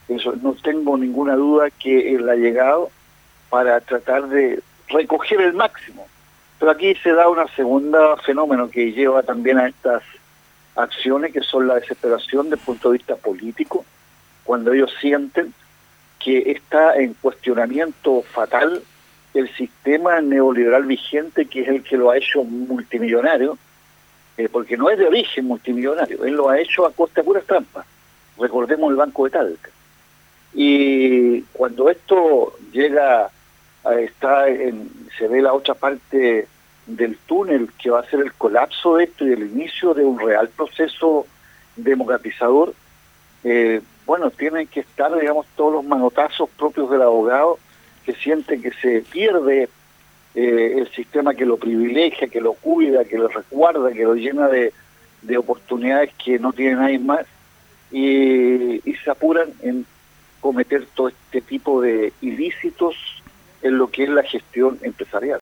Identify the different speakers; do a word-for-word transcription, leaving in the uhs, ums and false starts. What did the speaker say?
Speaker 1: Eso, no tengo ninguna duda que él ha llegado para tratar de recoger el máximo. Pero aquí se da una segunda fenómeno que lleva también a estas acciones, que son la desesperación desde el punto de vista político, cuando ellos sienten que está en cuestionamiento fatal el sistema neoliberal vigente, que es el que lo ha hecho multimillonario, eh, porque no es de origen multimillonario, él lo ha hecho a costa de puras trampas. Recordemos el Banco de Talca. Y cuando esto llega a estar en, se ve la otra parte del túnel, que va a ser el colapso de esto y el inicio de un real proceso democratizador, eh, bueno, tienen que estar, digamos, todos los manotazos propios del abogado, que siente que se pierde eh, el sistema que lo privilegia, que lo cuida, que lo resguarda, que lo llena de, de oportunidades que no tiene nadie más, y, y se apuran en cometer todo este tipo de ilícitos en lo que es la gestión empresarial.